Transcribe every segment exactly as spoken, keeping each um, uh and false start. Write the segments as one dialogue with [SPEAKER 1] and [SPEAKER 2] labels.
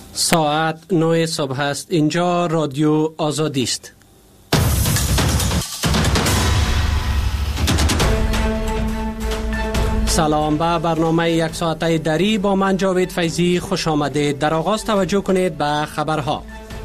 [SPEAKER 1] ساعت نه صبح است. اینجا رادیو آزادی است. سلام به برنامه یک ساعته دری با من جاوید فیضی خوش آمدید. در آغاز توجه کنید به خبرها.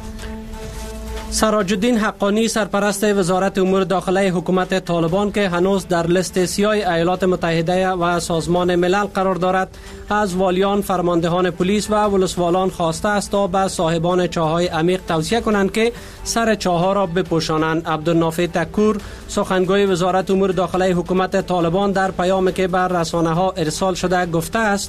[SPEAKER 1] سراج الدین حقانی سرپرست وزارت امور داخله حکومت طالبان که هنوز در لیست سیاه ایالات متحده و سازمان ملل قرار دارد، از والیان، فرماندهان پلیس و ولسوالان خواسته است تا به صاحبان چاهای عمیق توصیه کنند که سر چاها را بپوشانند. عبدالنافع تکور، سخنگوی وزارت امور داخله حکومت طالبان، در پیامی که بر رسانه ها ارسال شده گفته است: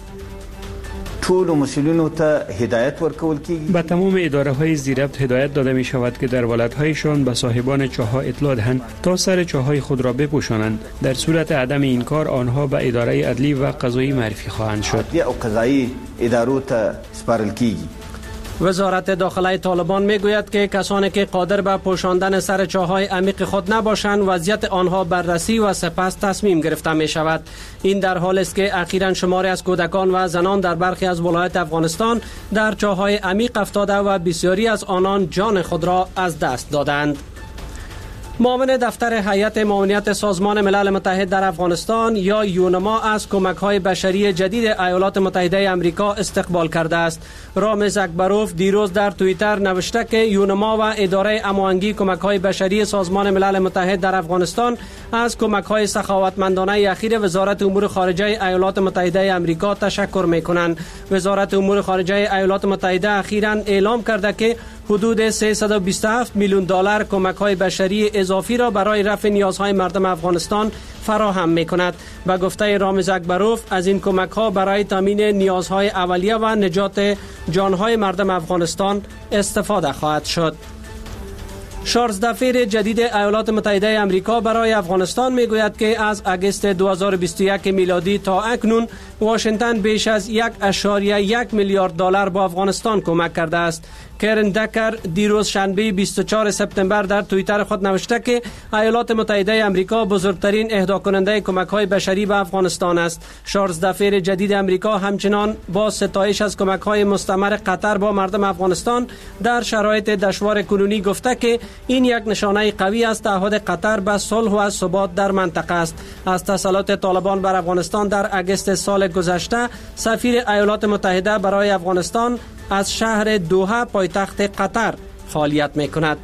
[SPEAKER 2] ټول مسئولینو ته هدایت ورکول کیږي.
[SPEAKER 3] به تمام اداره های زیربط هدایت داده می شود که در ولایت‌هایشان به صاحبان چاه‌ها اطلاع دهند تا سر چاه‌های خود را بپوشانند. در صورت عدم این کار آنها به اداره عدلی و قضایی معرفی خواهند شد.
[SPEAKER 2] عدلی او قضایی ادارو ته سپارل کیږي.
[SPEAKER 1] وزارت داخله طالبان میگوید که کسانی که قادر به پوشاندن سر چاهای عمیق خود نباشند، وضعیت آنها بررسی و سپس تصمیم گرفته می شود. این در حالی است که اخیراً شماری از کودکان و زنان در برخی از ولایات افغانستان در چاهای عمیق افتاده و بسیاری از آنان جان خود را از دست دادند. معاون دفتر هیئت معاونیت سازمان ملل متحد در افغانستان یا یونما از کمک‌های بشری جدید ایالات متحده آمریکا استقبال کرده است. رامز اکبروف دیروز در توییتر نوشته که یونما و اداره هماهنگی کمک‌های بشری سازمان ملل متحد در افغانستان از کمک‌های سخاوتمندانه اخیر وزارت امور خارجه ایالات متحده آمریکا تشکر می‌کنند. وزارت امور خارجه ایالات متحده اخیراً اعلام کرده که حدود سیصد و بیست و هفت میلیون دلار کمک‌های بشری اضافی را برای رفع نیازهای مردم افغانستان فراهم می‌کند. به گفته رامز اکبروف، از این کمک‌ها برای تامین نیازهای اولیه و نجات جان‌های مردم افغانستان استفاده خواهد شد. چارلز دفیر جدید ایالات متحده آمریکا برای افغانستان میگوید که از اگست دو هزار و بیست و یک میلادی تا اکنون واشنگتن بیش از یک و یک میلیارد دلار با افغانستان کمک کرده است. کرن دکر دیروز شنبه بیست و چهارم سپتامبر در توییتر خود نوشته که ایالات متحده آمریکا بزرگترین اهدا کننده کمک‌های بشری به افغانستان است. چارلز دفیر جدید آمریکا همچنان با ستایش از کمک‌های مستمر قطر با مردم افغانستان در شرایط دشوار کنونی گفته که این یک نشانه قوی از تعهد قطر به صلح و ثبات در منطقه است. از تسلط طالبان بر افغانستان در اگست سال گذشته، سفیر ایالات متحده برای افغانستان از شهر دوحه پایتخت قطر فعالیت می‌کند.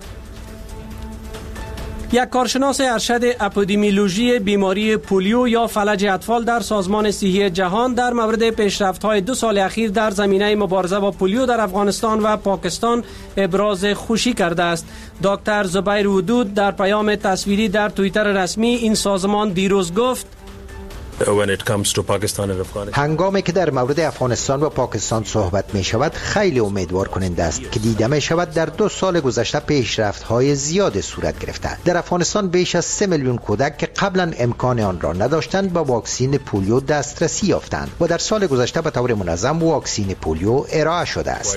[SPEAKER 1] یک کارشناس ارشد اپیدمیولوژی بیماری پولیو یا فلج اطفال در سازمان صحی جهان در مورد پیشرفت‌های دو سال اخیر در زمینه مبارزه با پولیو در افغانستان و پاکستان ابراز خوشی کرده است. دکتر زبیر ودود در پیام تصویری در توییتر رسمی این سازمان دیروز گفت:
[SPEAKER 4] هنگامی که در مورد افغانستان و پاکستان صحبت می شود، خیلی امیدوار کننده است که دیده می شود در دو سال گذشته پیشرفت های زیاد صورت گرفته. در افغانستان بیش از سه میلیون کودک که قبلا امکان آن را نداشتند با واکسین پولیو دسترسی یافتند و در سال گذشته به طور منظم واکسین پولیو ارائه شده است.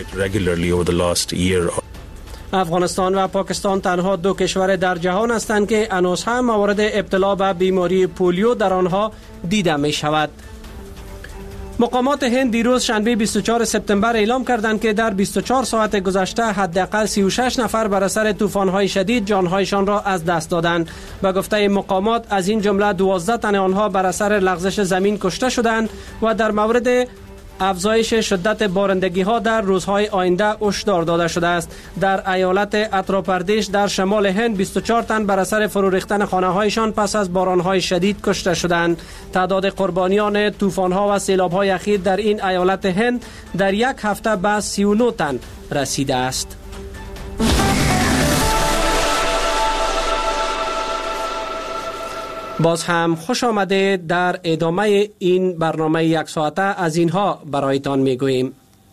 [SPEAKER 1] افغانستان و پاکستان تنها دو کشور در جهان هستند که هنوز هم موارد ابتلا به بیماری پولیو در آنها دیده می شود. مقامات هند دیروز شنبه بیست و چهارم سپتامبر اعلام کردند که در بیست و چهار ساعت گذشته حداقل سی و شش نفر بر اثر طوفان‌های شدید جان‌هایشان را از دست دادند. به گفته مقامات از این جمله دوازده تن آنها بر اثر لغزش زمین کشته شدند و در مورد افزایش شدت بارندگی ها در روزهای آینده هشدار داده شده است. در ایالت اتر پردیش در شمال هند بیست و چهار تن بر اثر فرو ریختن خانه هایشان پس از باران های شدید کشته شدند. تعداد قربانیان طوفان ها و سیلاب های اخیر در این ایالت هند در یک هفته به سی و نه تن رسیده است. باز هم خوش آمده. در ادامه این برنامه یک ساعته از اینها برایتان میگوییم.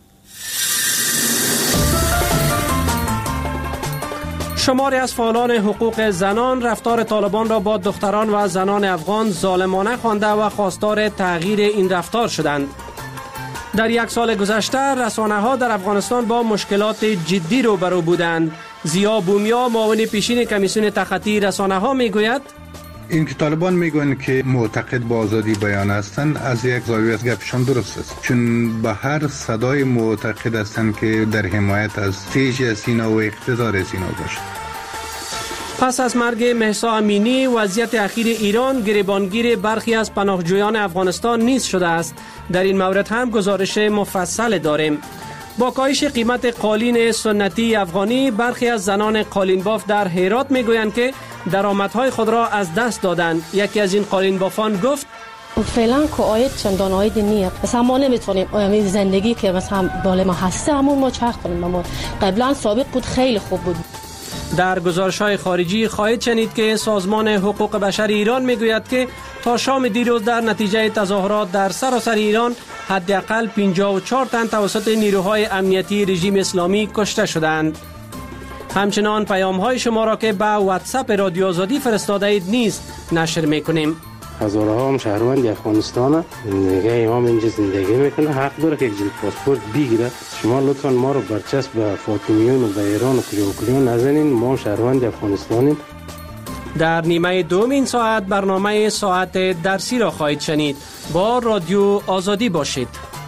[SPEAKER 1] شماری از فعالان حقوق زنان رفتار طالبان را با دختران و زنان افغان ظالمانه خوانده و خواستار تغییر این رفتار شدند. در یک سال گذشته رسانه ها در افغانستان با مشکلات جدی روبرو بودند. زیا بومیا، معاون پیشین کمیسیون تخطی رسانه ها، میگوید:
[SPEAKER 5] این که طالبان میگویند که معتقد به آزادی بیان هستند، از یک زاویه از گپشان درست است، چون به هر صدای معتقد هستند که در حمایت از تیج سینا و اقتدار سینا باشد.
[SPEAKER 1] پس از مرگ مهسا امینی، وضعیت اخیر ایران گریبانگیر برخی از پناهجویان افغانستان نیز شده است. در این مورد هم گزارش مفصل داریم. با کاهش قیمت قالین سنتی افغانی، برخی از زنان قالین باف در هرات میگویند که درآمدهای خود را از دست دادند. یکی از این قالین بافان گفت:
[SPEAKER 6] فعلا که آید چندان آید نیست، مثلا ما نمیتونیم آیامی زندگی که مثلا بالا ما هسته همون ما چرخ کنیم. ما قبلا سابق بود خیلی خوب بود.
[SPEAKER 1] در گزارش‌های خارجی خواهید شنید که سازمان حقوق بشر ایران میگوید که تا شام دیروز در نتیجه تظاهرات در سراسر ایران حداقل پنجاه و چهار تن توسط نیروهای امنیتی رژیم اسلامی کشته شدند. همچنان پیام‌های شما را که به واتساپ رادیو آزادی فرستاده اید نیز نشر می‌کنیم.
[SPEAKER 7] هزارها هم شهروند افغانستان زندگی امام اینجا زندگی میکنه، حق داره که یک جلد پاسپورت بگیره. شما لطفا ما رو برچسب به فاطمیون و به ایران و کجا و کجا نزنین. ما شهروند افغانستانیم.
[SPEAKER 1] در نیمه دوم این ساعت برنامه ساعت درسی را خواهید شنید. با رادیو آزادی باشید.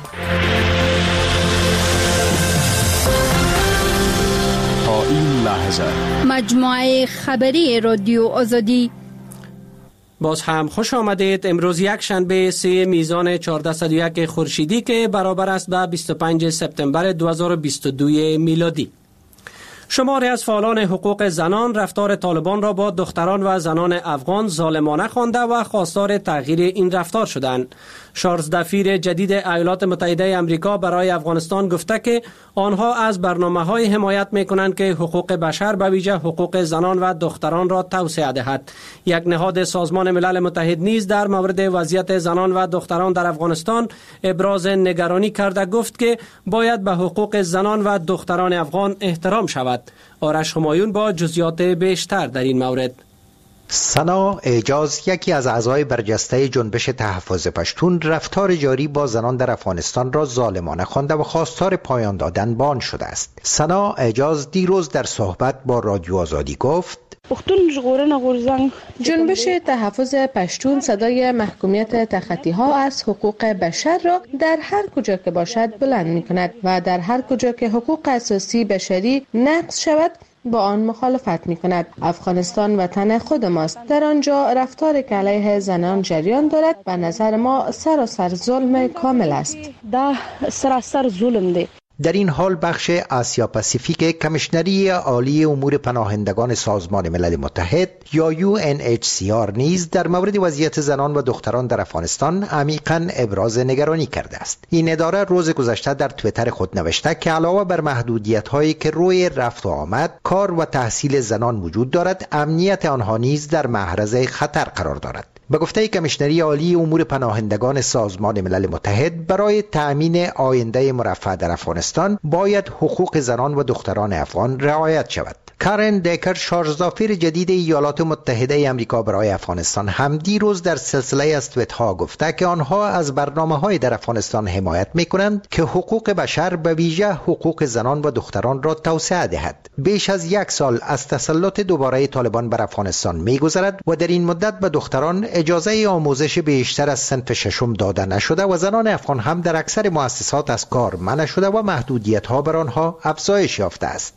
[SPEAKER 8] تا این لحظه
[SPEAKER 9] مجموعه خبری رادیو آزادی.
[SPEAKER 1] باز هم خوش آمدید. امروز یک شنبه سه میزان چهارصد و یک خورشیدی که برابر است به بیست و پنج سپتامبر دو هزار و بیست و دو میلادی. شماری از فعالان حقوق زنان رفتار طالبان را با دختران و زنان افغان ظالمانه خوانده و خواستار تغییر این رفتار شدند. چارلز دفیر جدید ایالات متحده آمریکا برای افغانستان گفته که آنها از برنامه‌های حمایت می‌کنند که حقوق بشر به ویژه حقوق زنان و دختران را توسعه دهد. یک نهاد سازمان ملل متحد نیز در مورد وضعیت زنان و دختران در افغانستان ابراز نگرانی کرده گفت که باید به حقوق زنان و دختران افغان احترام شود. آرش همایون با جزئیات بیشتر در این مورد.
[SPEAKER 4] سنا اعجاز، یکی از اعضای برجسته جنبش تحفظ پشتون، رفتار جاری با زنان در افغانستان را ظالمانه خوانده و خواستار پایان دادن به آن شده است. سنا اعجاز دیروز در صحبت با رادیو آزادی گفت:
[SPEAKER 10] جنبش تحفظ پشتون صدای محکومیت تخطی ها از حقوق بشر را در هر کجا که باشد بلند می کند و در هر کجا که حقوق اساسی بشری نقض شود با آن مخالفت می کند. افغانستان وطن خود ماست. در آنجا رفتار که علیه زنان جریان دارد و نظر ما سراسر ظلم کامل است.
[SPEAKER 6] ده سراسر ظلم ده.
[SPEAKER 4] در این حال بخش آسیا پاسیفیک کمیشنری عالی امور پناهندگان سازمان ملل متحد یا یو ان اچ سی آر نیز در مورد وضعیت زنان و دختران در افغانستان عمیقاً ابراز نگرانی کرده است. این اداره روز گذشته در توییتر خود نوشته که علاوه بر محدودیت‌هایی که روی رفت و آمد، کار و تحصیل زنان وجود دارد، امنیت آنها نیز در معرض خطر قرار دارد. به گفته کمیشنری عالی امور پناهندگان سازمان ملل متحد، برای تأمین آینده مرفه در افغانستان باید حقوق زنان و دختران افغان رعایت شود. کارن دیکر، شارژدافیر جدید ایالات متحده آمریکا برای افغانستان، هم دیروز در سلسله از توییت‌ها گفته که آنها از برنامه‌های در افغانستان حمایت می‌کنند که حقوق بشر به ویژه حقوق زنان و دختران را توسعه دهد. بیش از یک سال از تسلط دوباره طالبان بر افغانستان می‌گذرد و در این مدت به دختران اجازه آموزش بیشتر از صنف ششم داده نشده و زنان افغان هم در اکثر مؤسسات از کار منع شده و محدودیت‌ها بر آنها افزایش یافته است.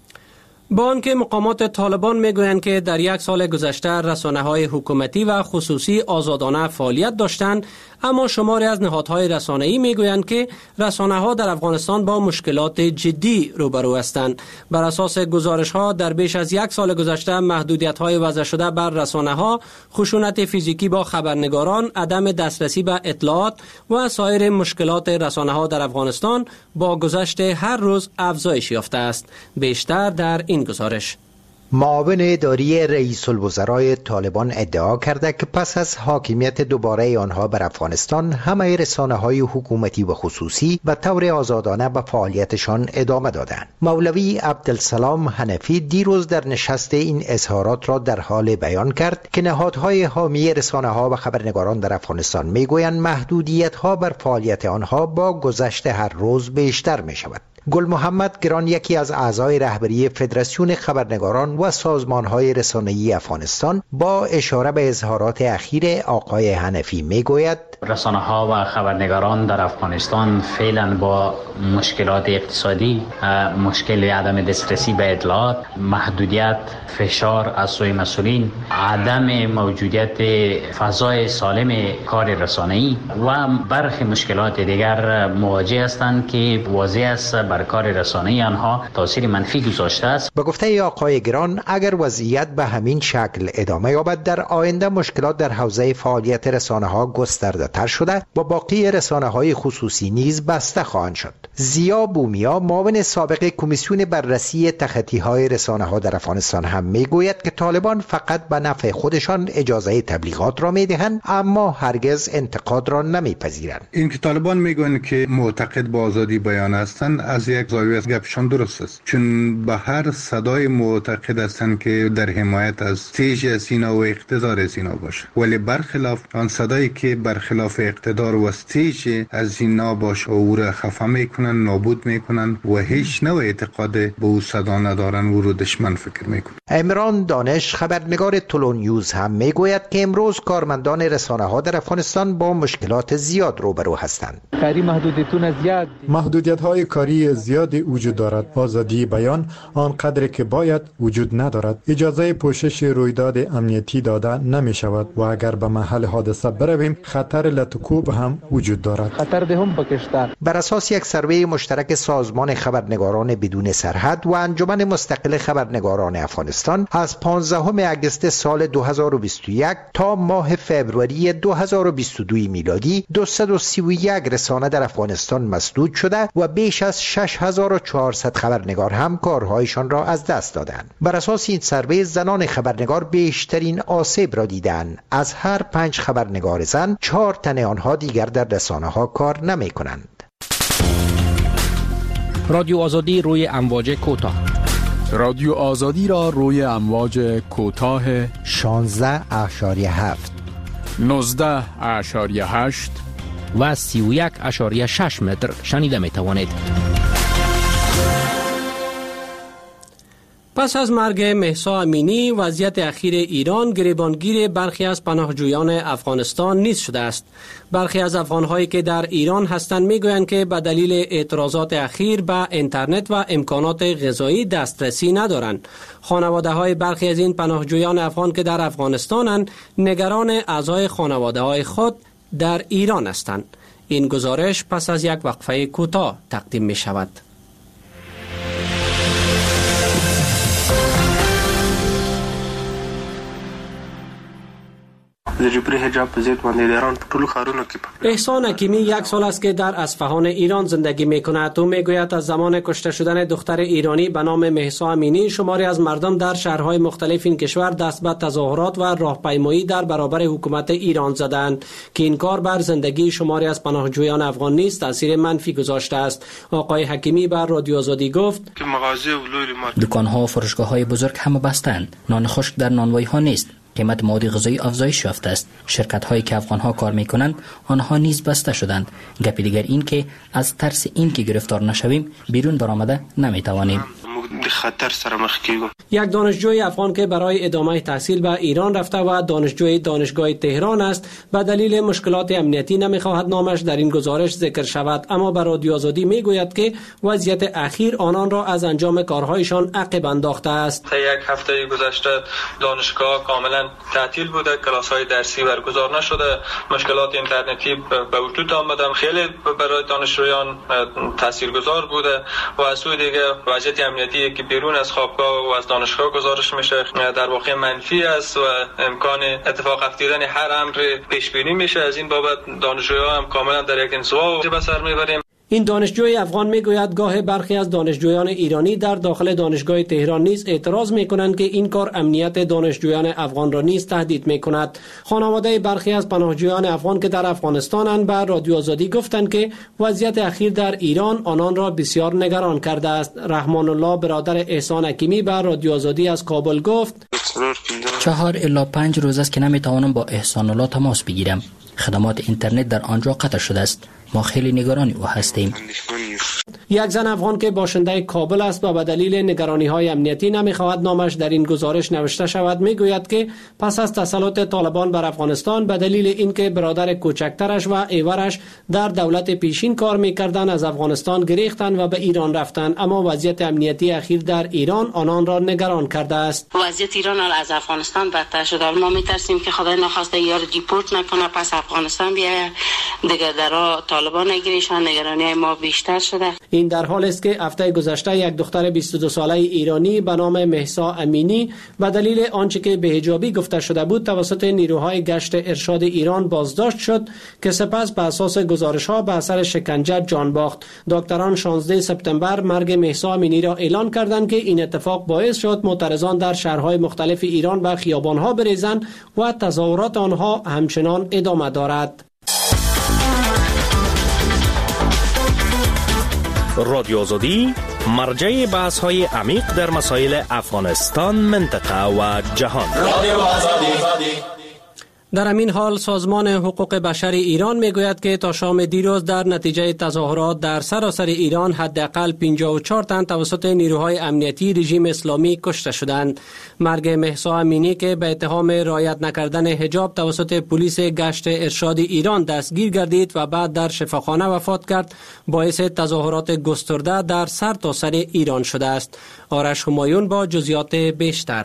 [SPEAKER 1] با آنکه مقامات طالبان میگویند که در یک سال گذشته رسانه‌های حکومتی و خصوصی آزادانه فعالیت داشتند، اما شماری از نهادهای رسانه‌ای میگویند که رسانه‌ها در افغانستان با مشکلات جدی روبرو هستند. بر اساس گزارش‌ها در بیش از یک سال گذشته محدودیت‌های وضع شده بر رسانه‌ها، خشونت فیزیکی با خبرنگاران، عدم دسترسی به اطلاعات و سایر مشکلات رسانه‌ها در افغانستان با گذشت هر روز افزایش یافته است. بیشتر در این گزارش.
[SPEAKER 4] معاون اداری رئیس الوزرای طالبان ادعا کرده که پس از حاکمیت دوباره آنها بر افغانستان، همه رسانه‌های حکومتی و خصوصی به طور آزادانه به فعالیتشان ادامه دادند. مولوی عبدالسلام حنفی دیروز در نشست این اظهارات را در حال بیان کرد که نهادهای حامی رسانه‌ها و خبرنگاران در افغانستان میگویند محدودیت‌ها بر فعالیت آنها با گذشت هر روز بیشتر می‌شود. گل محمد گران یکی از اعضای رهبری فدراسیون خبرنگاران و سازمان‌های رسانه‌ای افغانستان با اشاره به اظهارات اخیر آقای حنفی میگوید
[SPEAKER 11] رسانه‌ها و خبرنگاران در افغانستان فعلا با مشکلات اقتصادی، مشکل عدم دسترسی به اطلاعات، محدودیت، فشار از سوی مسئولین، عدم موجودیت فضای سالم کار رسانه‌ای و برخی مشکلات دیگر مواجه هستند که واضح است بر کار رسانه‌ای آنها تاثیر منفی گذاشته است.
[SPEAKER 4] به گفته آقای گران اگر وضعیت به همین شکل ادامه یابد در آینده مشکلات در حوزه فعالیت رسانه‌ها گسترده تر شده و باقی رسانه‌های خصوصی نیز بسته خواهند شد. زیا بومیا معاون سابق کمیسیون بررسی تخطی‌های رسانه‌ها در افغانستان هم میگوید که طالبان فقط به نفع خودشان اجازه تبلیغات را میدهند اما هرگز انتقاد را نمیپذیرند.
[SPEAKER 5] این که طالبان میگویند که معتقد به آزادی بیان هستند از یک زاویه از گپشان درست است، چون به هر صدای معتقد هستند که در حمایت از استیج سینا و اقتدار سینا باشه، ولی برخلاف آن صدایی که برخلاف اقتدار و استیج از سینا باشه او را خفه میکنن، نابود میکنن و هیچ نوع اعتقاد به او صدا ندارن و رو دشمن فکر میکنن.
[SPEAKER 4] عمران دانش خبرنگار تولون نیوز هم میگوید که امروز کارمندان رسانه‌ها در افغانستان با مشکلات زیاد روبرو هستند.
[SPEAKER 12] کاری محدودیتونه زیاد محدودیت‌های کاری زیادی وجود دارد. آزادی بیان آنقدر که باید وجود ندارد. اجازه پوشش رویداد امنیتی داده نمی شود و اگر به محل حادثه برویم خطر لطکوب هم وجود دارد. خطر ده هم پاکستان.
[SPEAKER 4] بر اساس یک سروی مشترک سازمان خبرنگاران بدون سرحد و انجمن مستقل خبرنگاران افغانستان از پانزدهم آگوست سال دو هزار و بیست و یک تا ماه فوریه دو هزار و بیست و دو میلادی دویست و سی و یک رسانه در افغانستان مسدود شده و بیش از شش هزار و چهارصد خبرنگار هم کارهایشان را از دست دادند. بر اساس این سروی زنان خبرنگار بیشترین آسیب را دیدند. از هر پنج خبرنگار زن چهار تن آنها دیگر در رسانه‌ها کار نمی‌کنند.
[SPEAKER 13] رادیو آزادی روی امواج کوتاه.
[SPEAKER 8] رادیو آزادی را روی امواج کوتاه
[SPEAKER 4] شانزده اشاریه هفت،
[SPEAKER 8] نوزده اشاریه هشت
[SPEAKER 13] و سی و یک اشاریه شش متر شنیده می توانید.
[SPEAKER 1] پس از مرگ مهسا امینی وضعیت اخیر ایران گریبانگیر برخی از پناهجویان افغانستان نیز شده است. برخی از افغانهایی که در ایران هستند میگویند که به دلیل اعتراضات اخیر به اینترنت و امکانات غذایی دسترسی ندارند. خانواده های برخی از این پناهجویان افغان که در افغانستانند نگران اعضای خانواده های خود در ایران هستند. این گزارش پس از یک وقفه کوتاه تقدیم می شود. احسان حکیمی یک سال است که در اصفهان ایران زندگی میکند. او میگوید از زمان کشته شدن دختر ایرانی به نام مهسا امینی شماری از مردم در شهرهای مختلف این کشور دست به تظاهرات و راهپیمایی در برابر حکومت ایران زدند که این کار بر زندگی شماری از پناهجویان افغان نیز تاثیر منفی گذاشته است. آقای حکیمی بر رادیو آزادی گفت
[SPEAKER 14] که مغازه و دکان‌ها و فروشگاه‌های بزرگ هم بستند. نان خشک در نانوایی‌ها نیست. قیمت مواد غذایی افزایش یافته است. شرکت هایی که افغان ها کار می کنند آنها نیز بسته شدند. گپی دیگر این که از ترس این که گرفتار نشویم بیرون برآمده نمی توانیم.
[SPEAKER 1] خطر سره مخ کیږو. یک دانشجوی افغان که برای ادامه تحصیل به ایران رفته و دانشجوی دانشگاه تهران است به دلیل مشکلات امنیتی نمیخواهد نامش در این گزارش ذکر شود، اما بر رادیو آزادی میگوید که وضعیت اخیر آنان را از انجام کارهایشان عقب انداخته است.
[SPEAKER 15] تا یک هفته گذشته دانشگاه کاملا تعطیل بوده، کلاس‌های درسی برگزار نشده، مشکلات اینترنتی به وجود آمده، خیلی برای دانشجویان تاثیرگذار بوده و از سوی دیگه وضعیت امنیتی که بیرون از خوابگاه و از دانشگاه گزارش میشه در واقع منفی است و امکان اتفاق افتادن هر امر پیش بینی میشه. از این بابت دانشجویان هم کاملا در یک انزوا به سر میبریم.
[SPEAKER 1] این دانشجوی افغان میگوید گاه برخی از دانشجویان ایرانی در داخل دانشگاه تهران نیز اعتراض میکنند که این کار امنیت دانشجویان افغان را نیز تهدید میکند. خانواده برخی از پناهجویان افغان که در افغانستانند به رادیو آزادی گفتند که وضعیت اخیر در ایران آنان را بسیار نگران کرده است. رحمان الله برادر احسان حکیمی به رادیو آزادی از کابل گفت
[SPEAKER 14] چهار الی پنج روز است که نمیتوانم با احسان الله تماس بگیرم. خدمات اینترنت در آنجا قطع شده است. ما خیلی نگران او هستیم.
[SPEAKER 1] یک زن افغان که باشنده کابل است و به دلیل نگرانی‌های امنیتی نمی‌خواهد نامش در این گزارش نوشته شود میگوید که پس از تسلط طالبان بر افغانستان به دلیل اینکه برادر کوچکترش و ایورش در دولت پیشین کار می‌کردند از افغانستان گریختند و به ایران رفتند، اما وضعیت امنیتی اخیر در ایران آنان را نگران کرده است.
[SPEAKER 16] وضعیت ایران از افغانستان بدتر شده. ما می‌ترسیم که خدای نخواسته یار دیپورت نکنه پس افغانستان بیاید دیگه در طالبان نگیرشان، نگرانی ما بیشتر شده.
[SPEAKER 1] این در حال است که هفته گذشته یک دختر بیست و دو ساله ایرانی به نام مهسا امینی به دلیل آنچه که بی‌حجابی گفته شده بود توسط نیروهای گشت ارشاد ایران بازداشت شد که سپس به اساس گزارش‌ها به اثر شکنجه جان باخت. دکتران شانزده سپتامبر مرگ مهسا امینی را اعلان کردند که این اتفاق باعث شد معترضان در شهرهای مختلف ایران و خیابان‌ها بریزند و تظاهرات آنها همچنان ادامه دارد.
[SPEAKER 17] رادیو آزادی مرجع بحث های عمیق در مسائل افغانستان، منطقه و جهان. رادیو آزادی.
[SPEAKER 1] در همین حال سازمان حقوق بشر ایران میگوید که تا شام دیروز در نتیجه تظاهرات در سراسر ایران حداقل پنجاه و چهار تن توسط نیروهای امنیتی رژیم اسلامی کشته شدند. مرگ مهسا امینی که به اتهام رعایت نکردن حجاب توسط پلیس گشت ارشاد ایران دستگیر گردید و بعد در شفاخانه وفات کرد باعث تظاهرات گسترده در سرتاسر ایران شده است. آرش همایون با جزئیات بیشتر.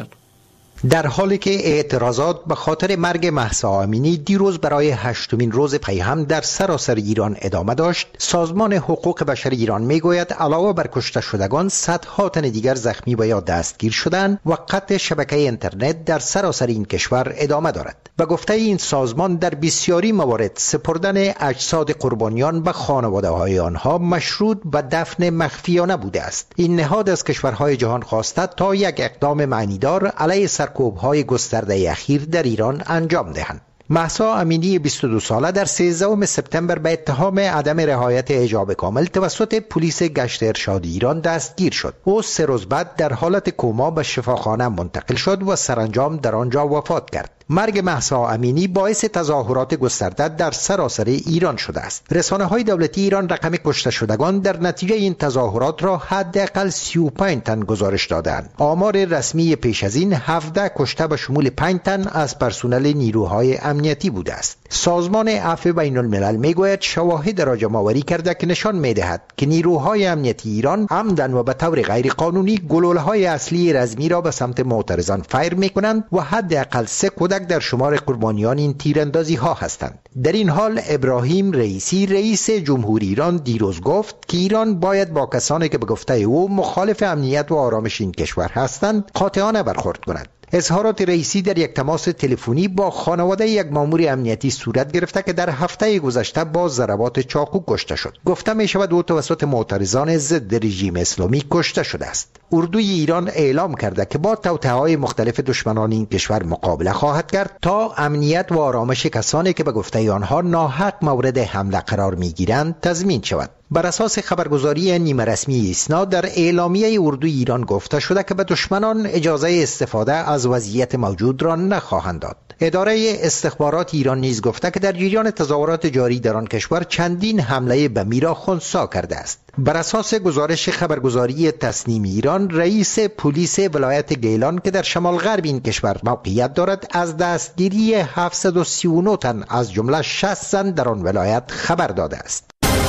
[SPEAKER 4] در حالی که اعتراضات به خاطر مرگ مهسا امینی دیروز برای هشتمین روز پیهم در سراسر ایران ادامه داشت، سازمان حقوق بشر ایران میگوید علاوه بر کشته شدگان صدها تن دیگر زخمی و یا دستگیر شدند و قطع شبکه اینترنت در سراسر این کشور ادامه دارد. به گفته این سازمان در بسیاری موارد سپردن اجساد قربانیان به خانواده‌های آنها مشروط به دفن مخفیانه بوده است. این نهاد از کشورهای جهان خواسته تا یک اقدام معنیدار علیه سرکوب‌های گسترده اخیر در ایران انجام دهند. مهسا امینی بیست و دو ساله در سیزدهم سپتامبر به اتهام عدم رعایت حجاب کامل توسط پلیس گشت ارشاد ایران دستگیر شد. او سه روز بعد در حالت کما به شفاخانه منتقل شد و سرانجام در آنجا وفات کرد. مرگ مهسا امینی باعث تظاهرات گسترده در سراسر ایران شده است. رسانه‌های دولتی ایران رقم کشته شدگان در نتیجه این تظاهرات را حداقل سی و پنج تن گزارش دادند. آمار رسمی پیش از این هفده کشته به شمول پنج تن از پرسنل نیروهای امنیتی بوده است. سازمان عفو بین الملل میگوید شواهد را جمع‌آوری کرده که نشان می‌دهد که نیروهای امنیتی ایران عمدن و به طور غیر قانونی گلوله‌های اصلی رزمی را به سمت معترضان فایر می‌کنند و حداقل سه کودک در شمار قربانیان این تیراندازی ها هستند. در این حال ابراهیم رئیسی رئیس جمهوری ایران دیروز گفت که ایران باید با کسانی که به گفته او مخالف امنیت و آرامش این کشور هستند قاطعانه برخورد کند. اظهارات رئیسی در یک تماس تلفنی با خانواده یک مأمور امنیتی صورت گرفته که در هفته گذشته با ضربات چاقو کشته شد. گفته می شود او توسط معترضان ضد رژیم اسلامی کشته شده است. اردوی ایران اعلام کرده که با توطئه‌های مختلف دشمنان این کشور مقابله خواهد کرد تا امنیت و آرامش کسانی که به گفته آنها ناحق مورد حمله قرار می‌گیرند تضمین شود. بر اساس خبرگزاری نیمه رسمی ایسنا در اعلامیه اردوی ایران گفته شده که به دشمنان اجازه استفاده از وضعیت موجود را نخواهند داد. اداره استخبارات ایران نیز گفته که در جریان تظاهرات جاری در آن کشور چندین حمله بمی را خنثی کرده است. بر اساس گزارش خبرگزاری تسنیم ایران، رئیس پلیس ولایت گیلان که در شمال غرب این کشور موقعیت دارد از دستگیری هفتصد و سی و نه تن از جمله شصت زن در آن ولایت خبر داده است.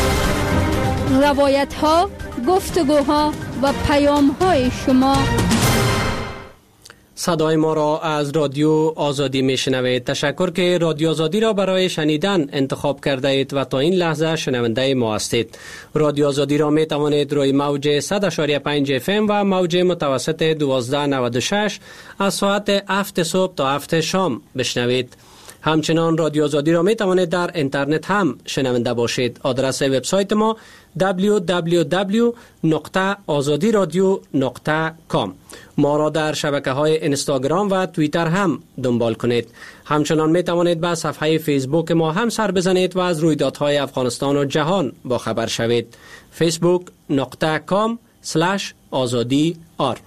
[SPEAKER 9] روایت ها، گفتگوها و پیام های شما.
[SPEAKER 1] صدای ما را از رادیو آزادی میشنوید. تشکر که رادیو آزادی را برای شنیدن انتخاب کرده اید و تا این لحظه شنونده ما هستید. رادیو آزادی را می توانید روی موج صد و پنج اف ام و موج متوسط دوازده نود و شش از ساعت هفت صبح تا هفت شام بشنوید. همچنان رادیو آزادی را می توانید در اینترنت هم شنونده باشید. آدرس وبسایت ما دبلیو دبلیو دبلیو نقطه آزادی رادیو نقطه کام. ما را در شبکه های اینستاگرام و توییتر هم دنبال کنید. همچنان می توانید به صفحه فیسبوک ما هم سر بزنید و از رویدادهای افغانستان و جهان با خبر شوید. فیسبوک نقطه کام سلش آزادی آر.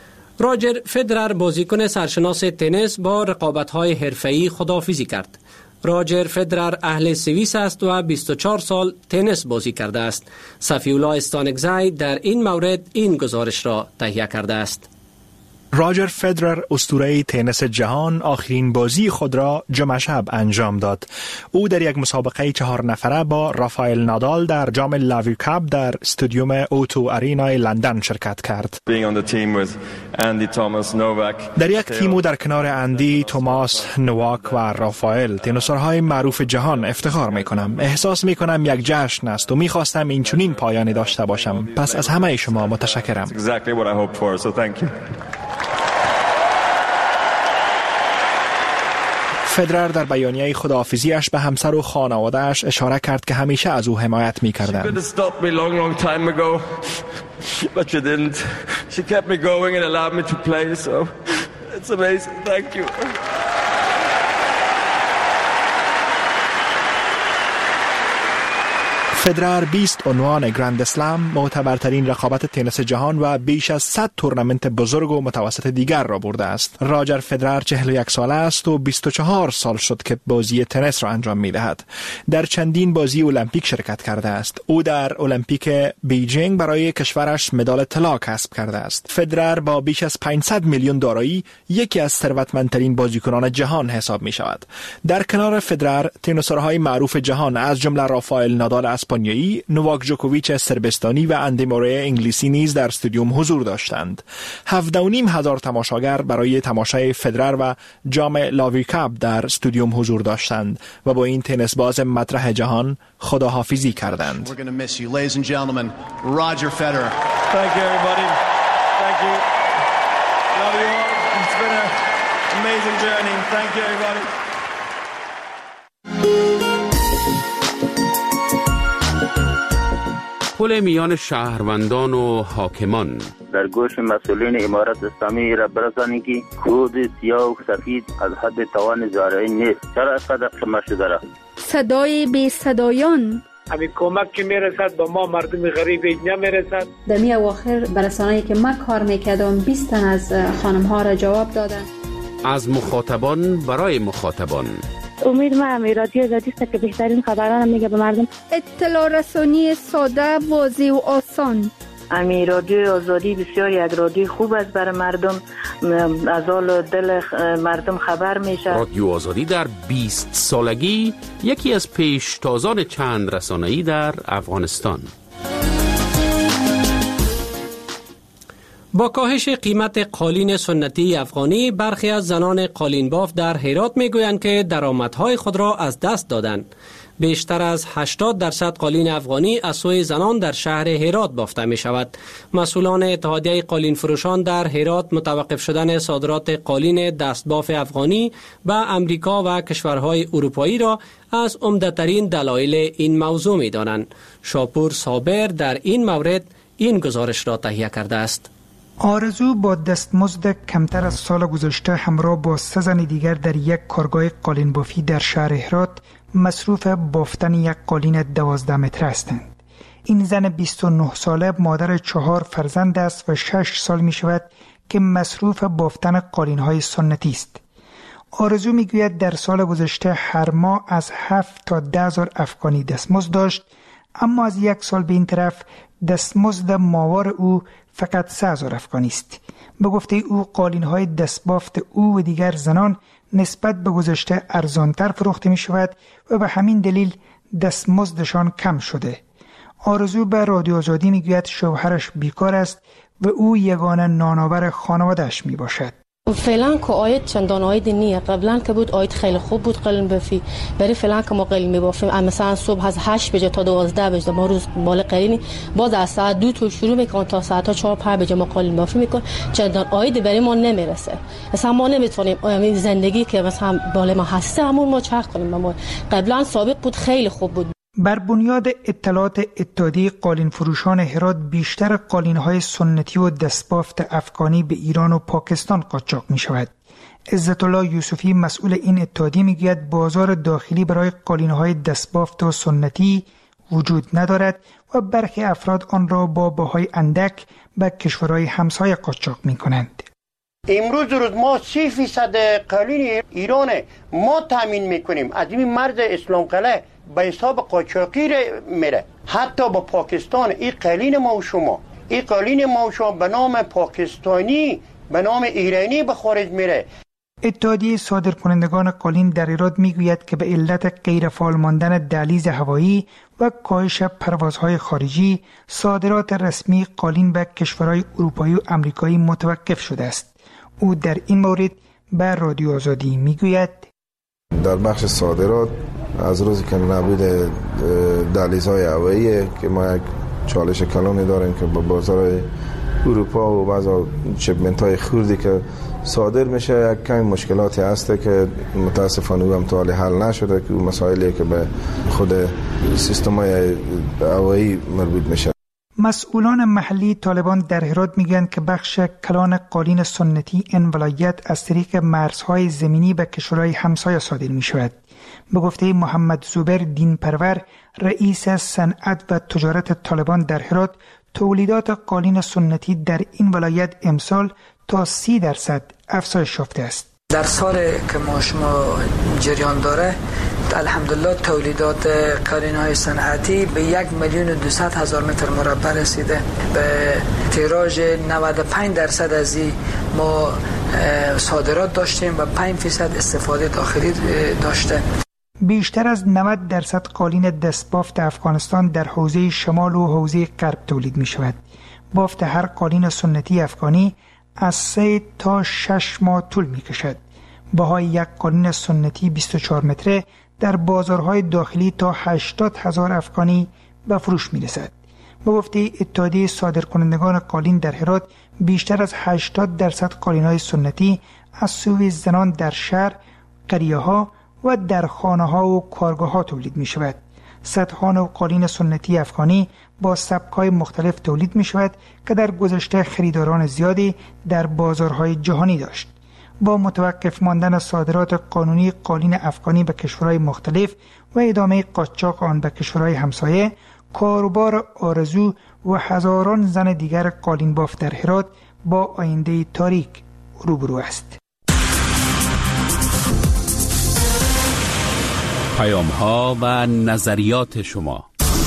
[SPEAKER 1] راجر فدرر بازیکن سرشناس تنیس با رقابت‌های حرفه‌ای خداحافظی کرد. راجر فدرر اهل سوئیس است و بیست و چهار سال تنیس بازی کرده است. صفی‌الله استانکزی در این مورد این گزارش را تهیه کرده است.
[SPEAKER 18] راجر فدرر اسطوره تنیس جهان آخرین بازی خود را جمعه شب انجام داد. او در یک مسابقه چهار نفره با رافائل نادال در جام لاوی کاپ در استادیوم اوتو آرینای لندن شرکت کرد. در یک تیم و در کنار اندی، توماس، نواک و رافائل، تنیسورهای معروف جهان افتخار می کنم. احساس می کنم یک جشن است و می خواستم این چنین پایانی داشته باشم. پس از همه شما متشکرم. فدرر در بیانیه خداحافظیش به همسر و خانواده‌اش اشاره کرد که همیشه از او حمایت می‌کردند. فدرر بیست عنوان گرند اسلم، معتبرترین رقابت تنیس جهان و بیش از صد تورنمنت بزرگ و متوسط دیگر را برده است. راجر فدرر چهل و یک ساله است و بیست و چهار سال شد که بازی تنیس را انجام می‌دهد. در چندین بازی المپیک شرکت کرده است. او در المپیک بیجینگ برای کشورش مدال طلا کسب کرده است. فدرر با بیش از پانصد میلیون دارایی یکی از ثروتمندترین بازیکنان جهان حساب می‌شود. در کنار فدرر، تنیسورهای معروف جهان از جمله رافائل نادال اسپانیایی، نواک جوکوویچ سربستانی و اندی موره انگلیسی نیز در استادیوم حضور داشتند. هفده و نیم هزار تماشاگر برای تماشای فدرر و جام لاوی کاپ در استادیوم حضور داشتند و با این تنیس باز مطرح جهان خداحافظی کردند.
[SPEAKER 13] پل میان شهروندان و حاکمان.
[SPEAKER 19] در گوش مسئولین امارت اسلامی را برسانید که کود سیاه و سفید از حد توان زارعی نیست. چرا از قدر شما شده را؟
[SPEAKER 9] صدای بی صدایان.
[SPEAKER 20] همین کمک که میرسد با ما مردم غریب اینجا میرسد.
[SPEAKER 21] در می اواخر برسانه‌ای که من کار میکردم بیست تن از خانم ها را جواب دادن.
[SPEAKER 13] از مخاطبان برای مخاطبان.
[SPEAKER 22] امید ما هم رادیو آزادی است که بهترین خبران میگه به مردم.
[SPEAKER 9] اطلاع رسانی ساده، واضح و آسان.
[SPEAKER 22] امی رادیو آزادی بسیار یک رادیو خوب است برای مردم، از حال دل مردم خبر میشه.
[SPEAKER 13] رادیو آزادی در بیست سالگی یکی از پیشتازان چند رسانه‌ای در افغانستان.
[SPEAKER 1] با کاهش قیمت قالین سنتی افغانی، برخی از زنان قالین باف در هرات میگویند که درآمدهای خود را از دست دادند. بیشتر از هشتاد درصد قالین افغانی از سوی زنان در شهر هرات بافته می شود. مسئولان اتحادیه قالین فروشان در هرات متوقف شدن صادرات قالین دستباف افغانی به امریکا و کشورهای اروپایی را از عمده‌ترین دلایل این موضوع می دانند. شاپور صابر در این مورد این گزارش را تهیه کرده است.
[SPEAKER 23] آرزو با دستمزد کمتر از سال گذشته همراه با سه زن دیگر در یک کارگاه قالین بافی در شهر هرات مصروف بافتن یک قالین دوازده متر هستند. این زن بیست و نه ساله مادر چهار فرزند است و شش سال می شود که مصروف بافتن قالین های سنتی است. آرزو می گوید در سال گذشته هر ماه از هفت تا ده هزار افغانی دستمزد داشت، اما از یک سال به این طرف دستمزد ماهوار او فقط سه هزار افغانی است. به گفته او قالین های دستبافت او و دیگر زنان نسبت به گذشته ارزانتر فروخته می شود و به همین دلیل دستمزدشان کم شده. آرزو به رادیو آزادی می گوید شوهرش بیکار است و او یگانه نانآور خانواده‌اش می باشد.
[SPEAKER 6] فعلا که آید چندان آید نیه. قبلا که بود آید خیلی خوب بود قلم بافی، برای فعلا که ما قلم میبافیم مثلا صبح از هشت بجه تا دوازده بجه ما روز بالا قلینی، باز از ساعت دو تو شروع میکنن تا ساعت چهار پنج بجه ما قلم بافی میکن. چندان آید برای ما نمیرسه. مثلا ما نمیتونیم زندگی که مثلا بالا ما هسته همون ما چرخ کنیم. ما قبلا سابق بود خیلی خوب بود.
[SPEAKER 23] بر بنیاد اطلاعات اتحادیه قالین فروشان هرات، بیشتر قالین‌های سنتی و دستبافت افغانی به ایران و پاکستان قاچاق می شود. عزت الله یوسفی مسئول این اتحادیه می گوید بازار داخلی برای قالین‌های دستبافت و سنتی وجود ندارد و برخی افراد آن را با بهای اندک به کشورهای همسایه قاچاق می کنند.
[SPEAKER 2] امروز روز ما سی فیصد قالین ایران ما تامین میکنیم، از این مرز اسلام قلعه به حساب قاچاقی میره، حتی با پاکستان. این قالین ما و شما، این قالین ما و شما به نام پاکستانی به نام ایرانی به خارج میره.
[SPEAKER 23] اتحادیه صادرکنندگان قالین در ایران میگوید که به علت غیرفعال ماندن دهلیز هوایی و کاهش پروازهای خارجی، صادرات رسمی قالین به کشورهای اروپایی و آمریکایی متوقف شده است. او در این مورد به رادیو آزادی میگوید
[SPEAKER 3] در بخش صادرات از روزی که نبود دهلیزهای هوایی که ما یک چالش کلانی داریم که با بازار اروپا و بعضی شپمنت های خوردی که صادر میشه، یک کمی مشکلاتی هسته که متاسفانه او هم تا حال حل نشده، که اون مسائلی که به خود سیستم های هوایی مربوط میشه.
[SPEAKER 23] مسئولان محلی طالبان در هرات میگویند که بخش کلان قالین سنتی این ولایت از طریق مرزهای زمینی به کشورهای همسایه صادر می شود. به گفته محمد زبیر دین پرور، رئیس صنعت و تجارت طالبان در هرات، تولیدات قالین سنتی در این ولایت امسال تا سی درصد افزایش یافته است.
[SPEAKER 7] در سال که ما شما جریان داره، الحمدلله تولیدات قالین‌های صنعتی به یک میلیون و دویست هزار متر مربع رسیده. به تیراژ نود و پنج درصد از این ما صادرات داشتیم و پنج فیصد استفاده داخلی داشته.
[SPEAKER 23] بیشتر از نود درصد قالین دستبافت افغانستان در حوزه شمال و حوزه غرب تولید می شود. بافت هر قالین سنتی افغانی از سه تا شش ماه طول می کشد. بهای یک قالین سنتی بیست و چهار متره در بازارهای داخلی تا هشتاد هزار افغانی به فروش می رسد. به گفته اتحادیه صادرکنندگان قالین در هرات، بیشتر از هشتاد درصد قالین‌های سنتی از سوی زنان در شهر، قریه‌ها و در خانه‌ها و کارگاه‌ها تولید می شود. صدها نوع قالین سنتی افغانی با سبک‌های مختلف تولید می شود که در گذشته خریداران زیادی در بازارهای جهانی داشت. با متوقف ماندن صادرات قانونی قالین افغانی به کشورهای مختلف و ادامه قاچاق آن به کشورهای همسایه، کاروبار آرزو و هزاران زن دیگر قالین بافت در هرات با آینده تاریک روبرو است.
[SPEAKER 13] پیام ها و نظریات شما.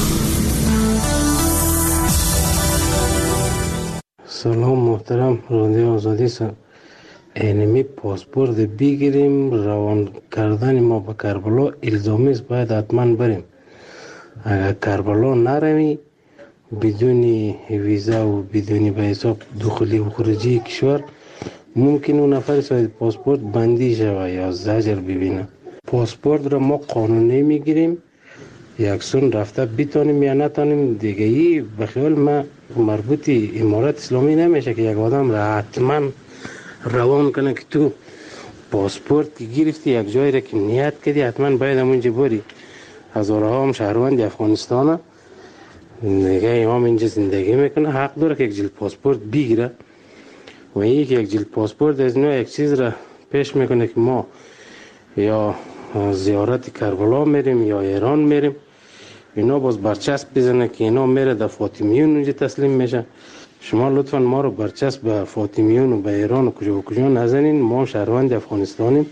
[SPEAKER 24] سلام محترم رادیو آزادی. اینمی پاسپورت بگیریم، روان کردن ما به کربلا الزامی است، باید حتما بریم. اگر کربلا نروی، بدون ویزا و بدون به حساب دخولی و خروجی کشور، ممکن اون نفر صاحب پاسپورت بندی شود یا زجر ببینه. پاسپورت را ما قانونی میگیریم، یکسون رفته بتانیم یا نتانیم دیگه. ای به خیال ما مربوطی امارات اسلامی نمیشه که یک آدم را حتما روان کنه که تو پاسپورت که گرفتی یک جایی را که نیت کردی حتما باید همونجا بری. هزارها هم شهروند افغانستان دیگه امام اینجا زندگی میکنه، حق داره که یک جلد پاسپورت بگیره و این که یک جلد پاسپورت از نوع یک چیز را پیش میکنه که ما یا زیارت کربلا میریم یا ایران میریم، اینا باز برچسب بزنه که اینا میره در فاطمیون اونجا تسلیم میشه. شما لطفا ما رو برچسب به فاطمیون و به ایران و کجا و کجا نزنین، ما شهروند افغانستانیم.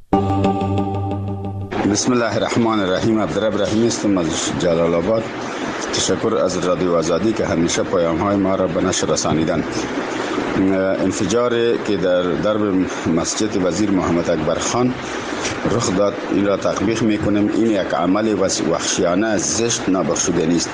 [SPEAKER 25] بسم الله الرحمن الرحیم. عبدالرب رحیمی هستم از جلال آباد. تشکر از رادیو آزادی که همیشه پیام های ما را به نشر رسانیدن. انفجاری که در درب مسجد وزیر محمد اکبر خان رخ داد، این را تطبیق میکنیم. این یک عمل وحشیانه زشت نابخشوده نیست.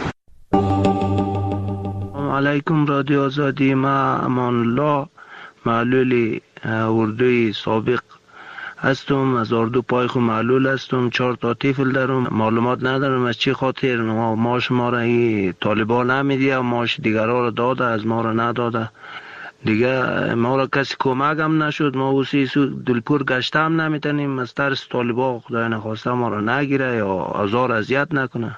[SPEAKER 26] علیکم رادیو آزادی. ما امان الله معلول اردوی سابق هستم، از اردو پایخو معلول هستم، چهار تا طفل دارم. معلومات ندارم از چی خاطر ماش ما را این طالبان نمیدیه، ماش دیگرها را داده از ما را نداده دیگه. ما را کسی کمک هم نشد، ما اوسی سو دلپور گشته هم نمیتونیم از ترس طالبان خدای نخواسته ما را نگیره یا آزار اذیت نکنه.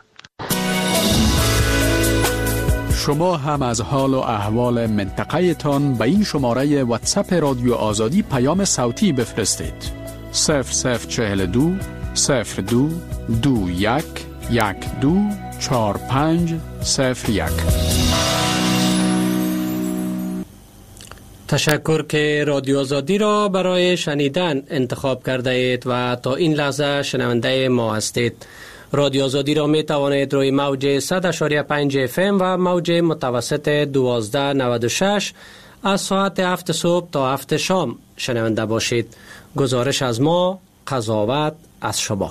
[SPEAKER 8] شما هم از حال و احوال منطقه تان به این شماره واتساپ رادیو آزادی پیام صوتی بفرستید. صفر صفر چهل دو صفر دو دو یک یک دو چهار پنج صفر یک.
[SPEAKER 1] تشکر که رادیو آزادی را برای شنیدن انتخاب کرده اید و تا این لحظه شنونده ما هستید. رادیو آزادی را می توانید روی موج صد و پنج اف ام و موج متوسط دوازده نود و شش از ساعت هفت صبح تا هفت شام شنونده باشید. گزارش از ما، قضاوت از شما.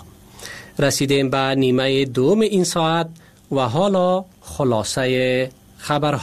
[SPEAKER 1] رسیدیم به نیمه دوم این ساعت و حالا خلاصه خبرها.